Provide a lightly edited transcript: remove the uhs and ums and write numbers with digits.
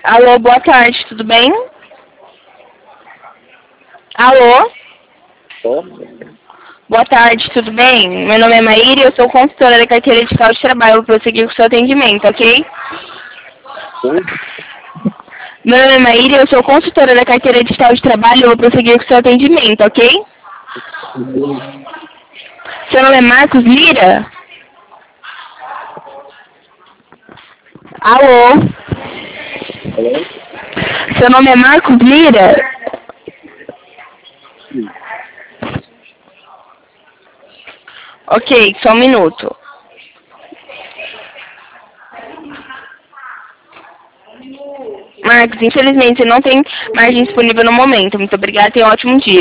Alô, boa tarde, tudo bem? Alô? Boa tarde, tudo bem? Meu nome é Maíra e eu sou consultora da carteira digital de trabalho. Vou prosseguir com o seu atendimento, ok? Meu nome é Maíra e eu sou consultora da carteira digital de trabalho. Vou prosseguir com o seu atendimento, ok? Seu nome é Marcos Lira? Alô? Seu nome é Marcos Lira? Ok, só um minuto. Marcos, infelizmente você não tem margem disponível no momento. Muito obrigada e tenha um ótimo dia.